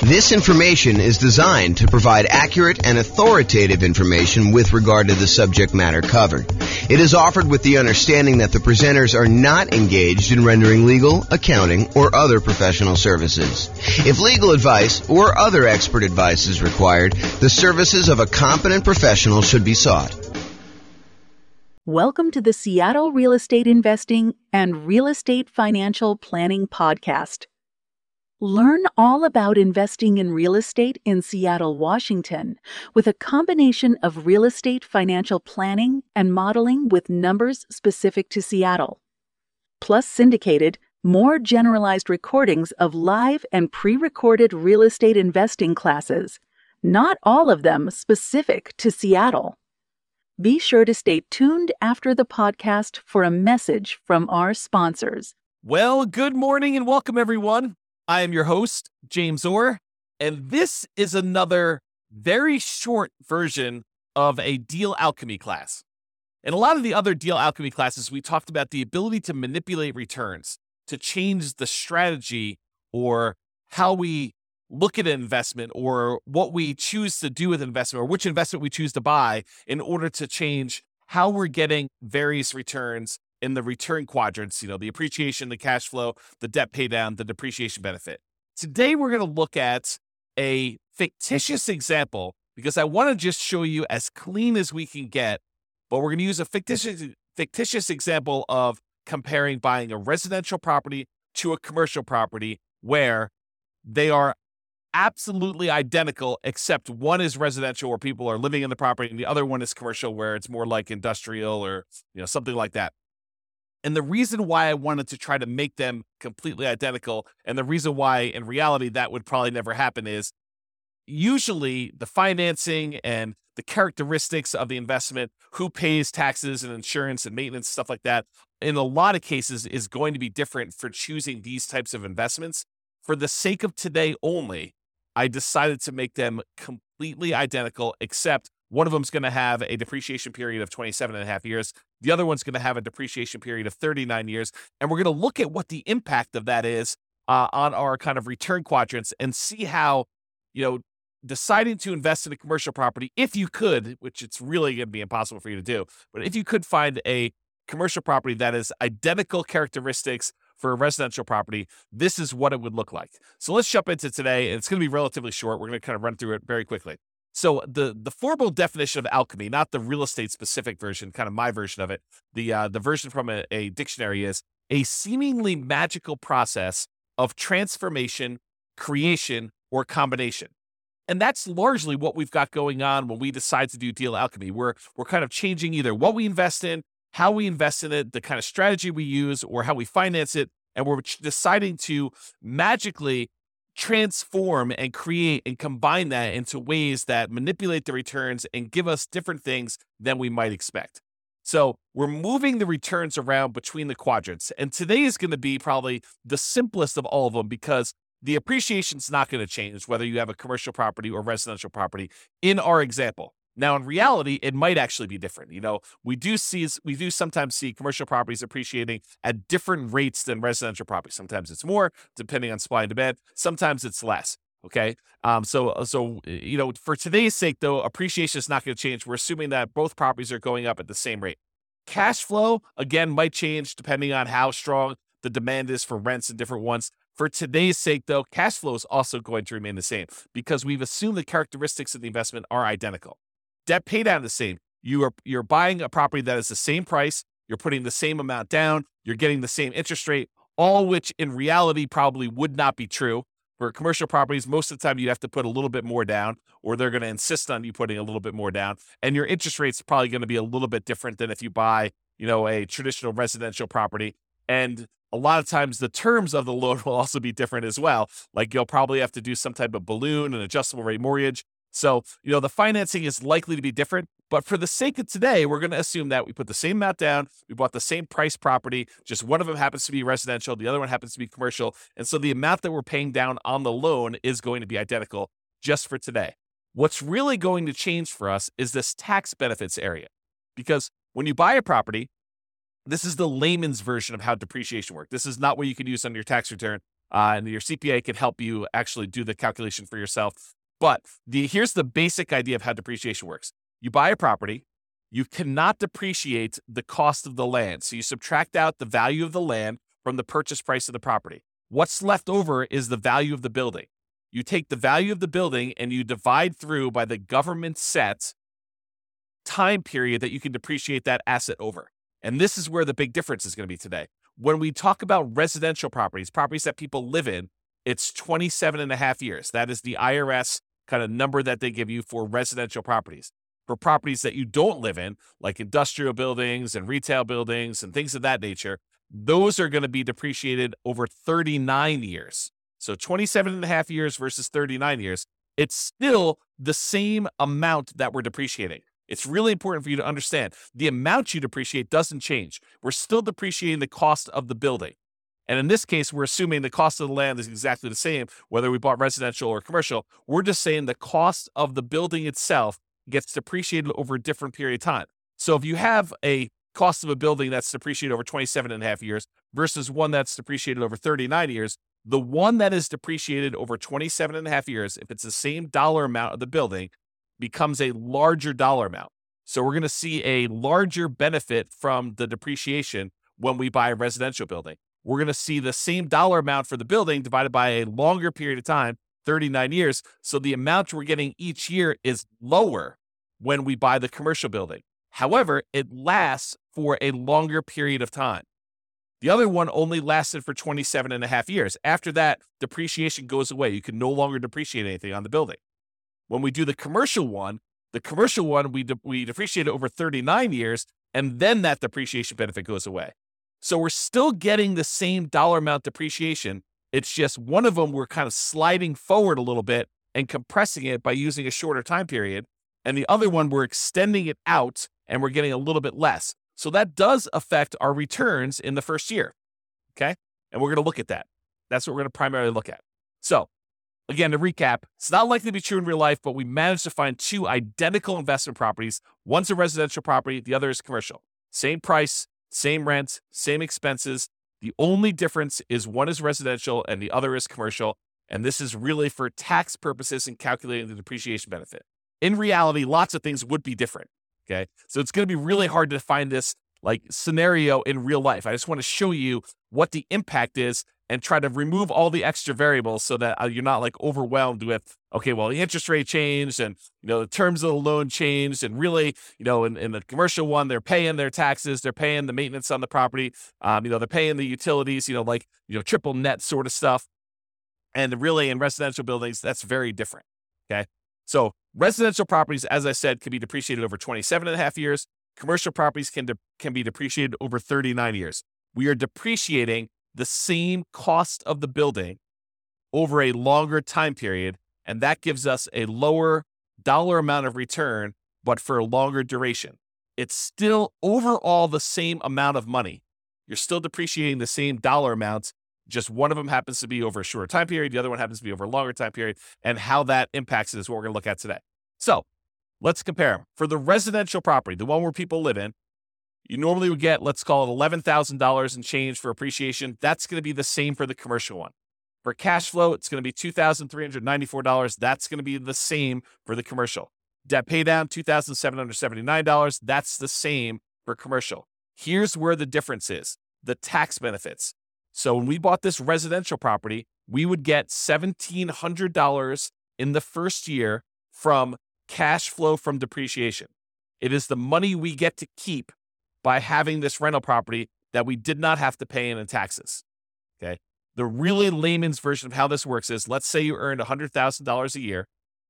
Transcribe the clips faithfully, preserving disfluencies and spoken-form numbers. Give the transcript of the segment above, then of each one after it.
This information is designed to provide accurate and authoritative information with regard to the subject matter covered. It is offered with the understanding that the presenters are not engaged in rendering legal, accounting, or other professional services. If legal advice or other expert advice is required, the services of a competent professional should be sought. Welcome to the Seattle Real Estate Investing and Real Estate Financial Planning Podcast. Learn all about investing in real estate in Seattle, Washington, with a combination of real estate financial planning and modeling with numbers specific to Seattle, plus syndicated, more generalized recordings of live and pre-recorded real estate investing classes, not all of them specific to Seattle. Be sure to stay tuned after the podcast for a message from our sponsors. Well, good morning and welcome, everyone. I am your host, James Orr, and this is another very short version of a deal alchemy class. In a lot of the other deal alchemy classes, we talked about the ability to manipulate returns, to change the strategy or how we look at an investment or what we choose to do with investment or which investment we choose to buy in order to change how we're getting various returns in the return quadrants, you know, the appreciation, the cash flow, the debt pay down, the depreciation benefit. Today, we're going to look at a fictitious example because I want to just show you as clean as we can get, but we're going to use a fictitious, fictitious example of comparing buying a residential property to a commercial property where they are absolutely identical, except one is residential where people are living in the property and the other one is commercial where it's more like industrial or, you know, something like that. And the reason why I wanted to try to make them completely identical, and the reason why in reality that would probably never happen, is usually the financing and the characteristics of the investment, who pays taxes and insurance and maintenance, stuff like that, in a lot of cases is going to be different for choosing these types of investments. For the sake of today only, I decided to make them completely identical, except one of them is going to have a depreciation period of twenty-seven and a half years. The other one's going to have a depreciation period of thirty-nine years. And we're going to look at what the impact of that is uh, on our kind of return quadrants and see how, you know, deciding to invest in a commercial property, if you could, which it's really going to be impossible for you to do, but if you could find a commercial property that is identical characteristics for a residential property, this is what it would look like. So let's jump into today. And it's going to be relatively short. We're going to kind of run through it very quickly. So the the formal definition of alchemy, not the real estate specific version, kind of my version of it, the uh, the version from a, a dictionary is a seemingly magical process of transformation, creation, or combination. And that's largely what we've got going on when we decide to do deal alchemy. We're we're kind of changing either what we invest in, how we invest in it, the kind of strategy we use, or how we finance it, and we're deciding to magically transform and create and combine that into ways that manipulate the returns and give us different things than we might expect. So we're moving the returns around between the quadrants. And today is going to be probably the simplest of all of them because the appreciation is not going to change whether you have a commercial property or residential property in our example. Now, in reality, it might actually be different. You know, we do see, we do sometimes see commercial properties appreciating at different rates than residential properties. Sometimes it's more, depending on supply and demand. Sometimes it's less. Okay. Um, so, so, you know, for today's sake, though, appreciation is not going to change. We're assuming that both properties are going up at the same rate. Cash flow, again, might change depending on how strong the demand is for rents in different ones. For today's sake, though, cash flow is also going to remain the same because we've assumed the characteristics of the investment are identical. Debt pay down the same. You are you're buying a property that is the same price. You're putting the same amount down. You're getting the same interest rate, all which in reality probably would not be true. For commercial properties, most of the time you'd have to put a little bit more down, or they're going to insist on you putting a little bit more down. And your interest rate's probably going to be a little bit different than if you buy, you know, a traditional residential property. And a lot of times the terms of the loan will also be different as well. Like you'll probably have to do some type of balloon, an adjustable rate mortgage. So, you know, the financing is likely to be different, but for the sake of today, we're going to assume that we put the same amount down, we bought the same price property, just one of them happens to be residential, the other one happens to be commercial, and so the amount that we're paying down on the loan is going to be identical just for today. What's really going to change for us is this tax benefits area, because when you buy a property, this is the layman's version of how depreciation works. This is not what you can use on your tax return. uh, and your C P A can help you actually do the calculation for yourself. But the here's the basic idea of how depreciation works. You buy a property, you cannot depreciate the cost of the land. So you subtract out the value of the land from the purchase price of the property. What's left over is the value of the building. You take the value of the building and you divide through by the government set time period that you can depreciate that asset over. And this is where the big difference is going to be today. When we talk about residential properties, properties that people live in, it's twenty-seven and a half years. That is the I R S kind of number that they give you for residential properties. For properties that you don't live in, like industrial buildings and retail buildings and things of that nature, those are going to be depreciated over thirty-nine years. So twenty-seven and a half years versus thirty-nine years, it's still the same amount that we're depreciating. It's really important for you to understand the amount you depreciate doesn't change. We're still depreciating the cost of the building. And in this case, we're assuming the cost of the land is exactly the same, whether we bought residential or commercial. We're just saying the cost of the building itself gets depreciated over a different period of time. So if you have a cost of a building that's depreciated over twenty-seven and a half years versus one that's depreciated over thirty-nine years, the one that is depreciated over twenty-seven and a half years, if it's the same dollar amount of the building, becomes a larger dollar amount. So we're going to see a larger benefit from the depreciation when we buy a residential building. We're going to see the same dollar amount for the building divided by a longer period of time, thirty-nine years. So the amount we're getting each year is lower when we buy the commercial building. However, it lasts for a longer period of time. The other one only lasted for twenty-seven and a half years. After that, depreciation goes away. You can no longer depreciate anything on the building. When we do the commercial one, the commercial one, we, de- we depreciate it over thirty-nine years, and then that depreciation benefit goes away. So we're still getting the same dollar amount depreciation. It's just one of them we're kind of sliding forward a little bit and compressing it by using a shorter time period. And the other one, we're extending it out and we're getting a little bit less. So that does affect our returns in the first year, okay? And we're going to look at that. That's what we're going to primarily look at. So again, to recap, it's not likely to be true in real life, but we managed to find two identical investment properties. One's a residential property, the other is commercial. Same price, same rent, same expenses. The only difference is one is residential and the other is commercial. And this is really for tax purposes and calculating the depreciation benefit. In reality, lots of things would be different. Okay. So it's going to be really hard to find this like scenario in real life. I just want to show you what the impact is and try to remove all the extra variables so that uh, you're not like overwhelmed with, okay, well, the interest rate changed and, you know, the terms of the loan changed. And really, you know, in, in the commercial one, they're paying their taxes, they're paying the maintenance on the property. Um, you know, they're paying the utilities, you know, like, you know, triple net sort of stuff. And really in residential buildings, that's very different. Okay. So residential properties, as I said, can be depreciated over twenty-seven and a half years. Commercial properties can, de- can be depreciated over thirty-nine years. We are depreciating the same cost of the building over a longer time period, and that gives us a lower dollar amount of return, but for a longer duration. It's still overall the same amount of money. You're still depreciating the same dollar amounts, just one of them happens to be over a shorter time period, the other one happens to be over a longer time period, and how that impacts it is what we're going to look at today. So let's compare them. For the residential property, the one where people live in, you normally would get, let's call it eleven thousand dollars in change for appreciation. That's going to be the same for the commercial one. For cash flow, it's going to be two thousand three hundred ninety-four dollars. That's going to be the same for the commercial. Debt pay down, two thousand seven hundred seventy-nine dollars. That's the same for commercial. Here's where the difference is, the tax benefits. So when we bought this residential property, we would get one thousand seven hundred dollars in the first year from cash flow from depreciation. It is the money we get to keep by having this rental property that we did not have to pay in taxes. Okay. The really layman's version of how this works is, let's say you earned one hundred thousand dollars a year.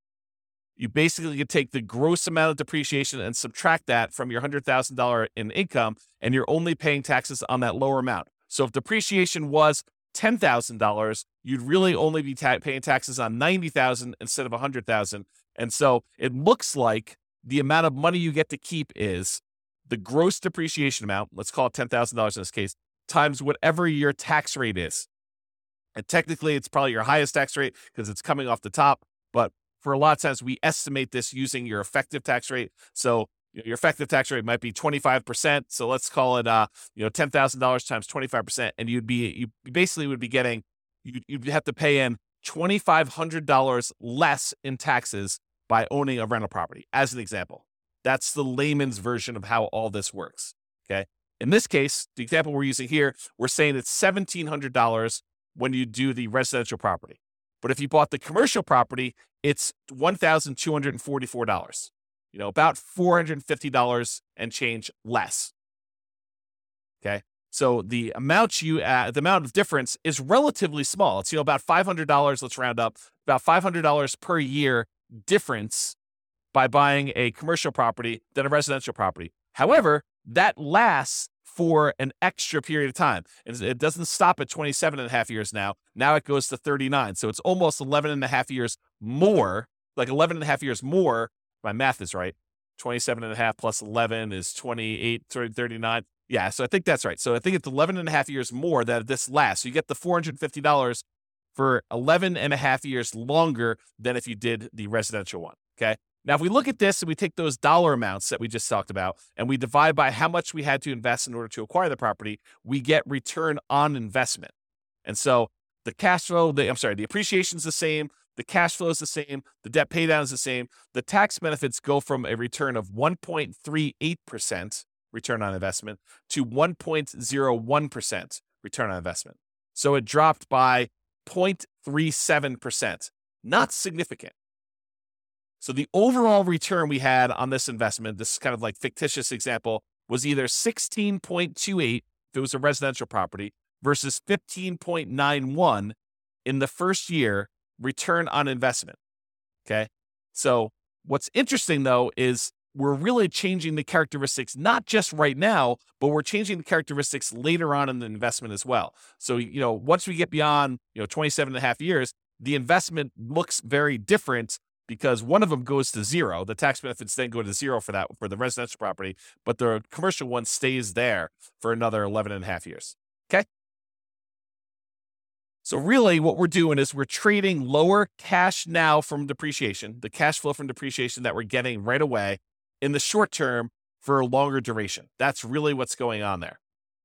You basically could take the gross amount of depreciation and subtract that from your one hundred thousand dollars in income, and you're only paying taxes on that lower amount. So if depreciation was ten thousand dollars, you'd really only be ta- paying taxes on ninety thousand dollars instead of one hundred thousand dollars. And so it looks like the amount of money you get to keep is the gross depreciation amount, let's call it ten thousand dollars in this case, times whatever your tax rate is. And technically, it's probably your highest tax rate because it's coming off the top. But for a lot of times, we estimate this using your effective tax rate. So your effective tax rate might be twenty-five percent. So let's call it, uh, you know, ten thousand dollars times twenty-five percent. And you'd be, you basically would be getting you, you'd have to pay in two thousand five hundred dollars less in taxes by owning a rental property, as an example. That's the layman's version of how all this works, okay? In this case, the example we're using here, we're saying it's one thousand seven hundred dollars when you do the residential property. But if you bought the commercial property, it's one thousand two hundred forty-four dollars, you know, about four hundred fifty dollars and change less, okay? So the amount you add, the amount of difference is relatively small. It's, you know, about five hundred dollars, let's round up, about five hundred dollars per year difference by buying a commercial property than a residential property. However, that lasts for an extra period of time. And it doesn't stop at twenty-seven and a half years now. Now it goes to thirty-nine. So it's almost eleven and a half years more, like eleven and a half years more. My math is right. twenty-seven and a half plus eleven is twenty-eight, thirty-nine. Yeah, so I think that's right. So I think it's eleven and a half years more that this lasts. So you get the four hundred fifty dollars for eleven and a half years longer than if you did the residential one, okay? Now, if we look at this and we take those dollar amounts that we just talked about and we divide by how much we had to invest in order to acquire the property, we get return on investment. And so the cash flow, the, I'm sorry, the appreciation is the same, the cash flow is the same, the debt pay down is the same. The tax benefits go from a return of one point three eight percent return on investment to one point zero one percent return on investment. So it dropped by zero point three seven percent. Not significant. So the overall return we had on this investment, this kind of like fictitious example, was either sixteen point two eight if it was a residential property versus fifteen point nine one in the first year return on investment. Okay. So what's interesting though is we're really changing the characteristics, not just right now, but we're changing the characteristics later on in the investment as well. So, you know, once we get beyond, you know, twenty-seven and a half years, the investment looks very different because one of them goes to zero. The tax benefits then go to zero for that, for the residential property, but the commercial one stays there for another eleven and a half years. Okay. So really what we're doing is we're trading lower cash now from depreciation, the cash flow from depreciation that we're getting right away in the short term for a longer duration. That's really what's going on there.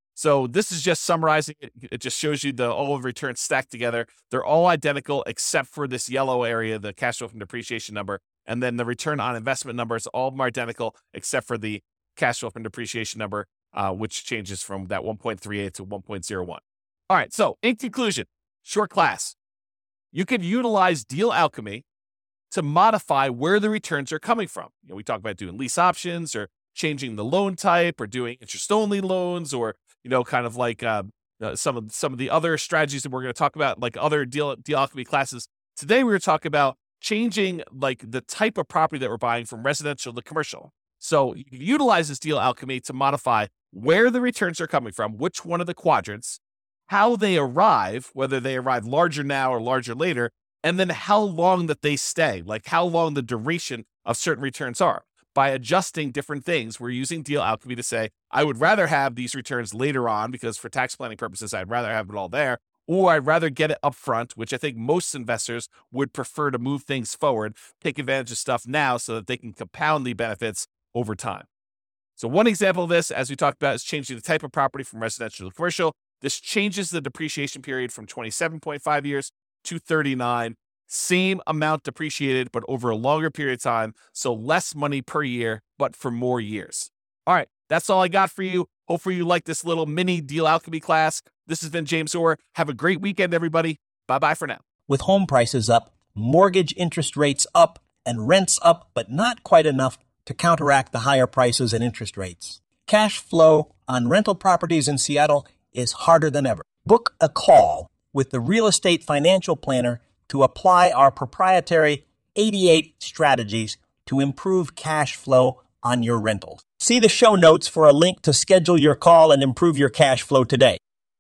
So this is just summarizing it. It just shows you the all of returns stacked together. They're all identical except for this yellow area, the cash flow from depreciation number. And then the return on investment numbers, all of them are identical except for the cash flow from depreciation number, uh, which changes from that one point three eight to one point zero one. All right, so in conclusion, short class, you could utilize deal alchemy to modify where the returns are coming from. You know, we talk about doing lease options or changing the loan type or doing interest-only loans or, you know, kind of like uh, uh, some of some of the other strategies that we're going to talk about, like other deal, deal alchemy classes. Today, we were talking about changing like the type of property that we're buying from residential to commercial. So you can utilize this deal alchemy to modify where the returns are coming from, which one of the quadrants, how they arrive, whether they arrive larger now or larger later, and then how long that they stay, like how long the duration of certain returns are. By adjusting different things, we're using deal alchemy to say, I would rather have these returns later on because for tax planning purposes, I'd rather have it all there, or I'd rather get it up front, which I think most investors would prefer to move things forward, take advantage of stuff now so that they can compound the benefits over time. So one example of this, as we talked about, is changing the type of property from residential to commercial. This changes the depreciation period from twenty-seven point five years to thirty-nine. Same amount depreciated, but over a longer period of time. So less money per year, but for more years. All right, that's all I got for you. Hopefully you like this little mini deal alchemy class. This has been James Orr. Have a great weekend, everybody. Bye-bye for now. With home prices up, mortgage interest rates up, and rents up, but not quite enough to counteract the higher prices and interest rates. Cash flow on rental properties in Seattle is harder than ever. Book a call with the Real Estate Financial Planner to apply our proprietary eighty-eight strategies to improve cash flow on your rentals. See the show notes for a link to schedule your call and improve your cash flow today.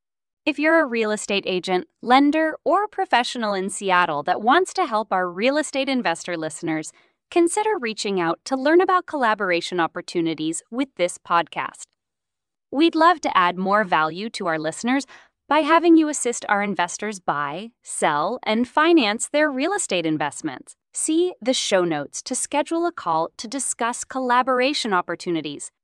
If you're a real estate agent, lender, or professional in Seattle that wants to help our real estate investor listeners, consider reaching out to learn about collaboration opportunities with this podcast. We'd love to add more value to our listeners by having you assist our investors buy, sell, and finance their real estate investments. See the show notes to schedule a call to discuss collaboration opportunities